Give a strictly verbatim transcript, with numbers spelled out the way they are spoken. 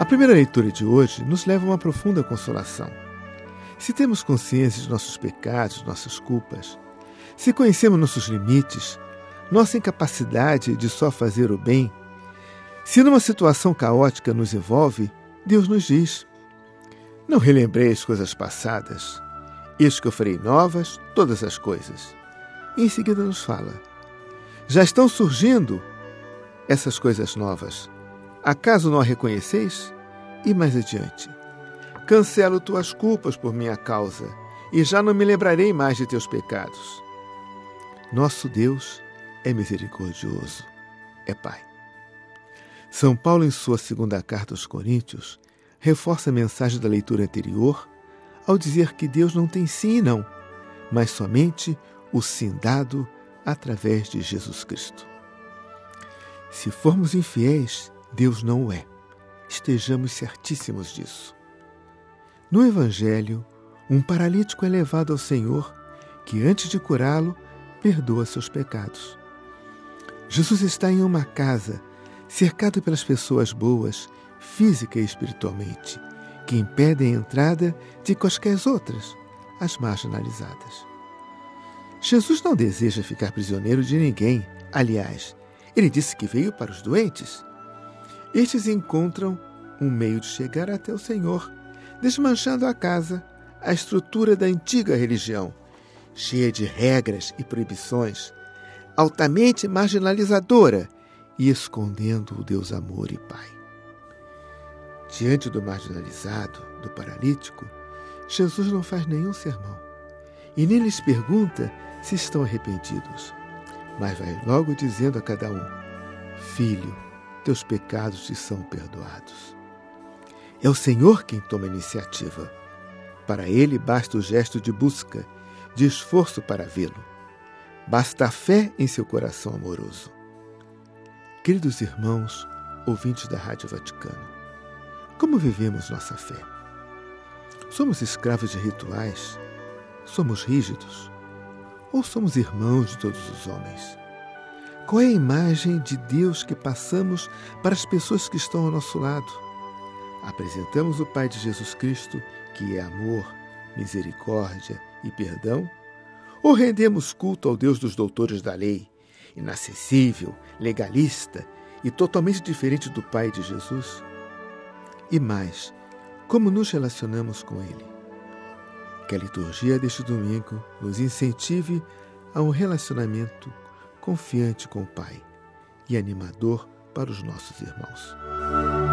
A primeira leitura de hoje nos leva a uma profunda consolação. Se temos consciência de nossos pecados, nossas culpas, se conhecemos nossos limites, nossa incapacidade de só fazer o bem, se numa situação caótica nos envolve, Deus nos diz: não relembrei as coisas passadas, eis que eu farei novas todas as coisas. E em seguida nos fala: já estão surgindo essas coisas novas. Acaso não a reconheceis? E mais adiante: cancelo tuas culpas por minha causa, e já não me lembrarei mais de teus pecados. Nosso Deus é misericordioso, é Pai. São Paulo, em sua segunda carta aos Coríntios, reforça a mensagem da leitura anterior ao dizer que Deus não tem sim e não, mas somente o sim dado através de Jesus Cristo. Se formos infiéis, Deus não o é. Estejamos certíssimos disso. No Evangelho, um paralítico é levado ao Senhor, que antes de curá-lo, perdoa seus pecados. Jesus está em uma casa, cercado pelas pessoas boas, física e espiritualmente, que impedem a entrada de quaisquer outras, as marginalizadas. Jesus não deseja ficar prisioneiro de ninguém. Aliás, ele disse que veio para os doentes. Estes encontram um meio de chegar até o Senhor, desmanchando a casa, a estrutura da antiga religião, cheia de regras e proibições, altamente marginalizadora e escondendo o Deus amor e Pai. Diante do marginalizado, do paralítico, Jesus não faz nenhum sermão e nem lhes pergunta se estão arrependidos, mas vai logo dizendo a cada um: filho, teus pecados te são perdoados. É o Senhor quem toma a iniciativa. Para ele basta o gesto de busca, de esforço para vê-lo. Basta a fé em seu coração amoroso. Queridos irmãos, ouvintes da Rádio Vaticano, como vivemos nossa fé? Somos escravos de rituais? Somos rígidos? Ou somos irmãos de todos os homens? Qual é a imagem de Deus que passamos para as pessoas que estão ao nosso lado? Apresentamos o Pai de Jesus Cristo, que é amor, misericórdia e perdão? Ou rendemos culto ao Deus dos doutores da lei, inacessível, legalista e totalmente diferente do Pai de Jesus? E mais, como nos relacionamos com Ele? Que a liturgia deste domingo nos incentive a um relacionamento confiante com o Pai e animador para os nossos irmãos.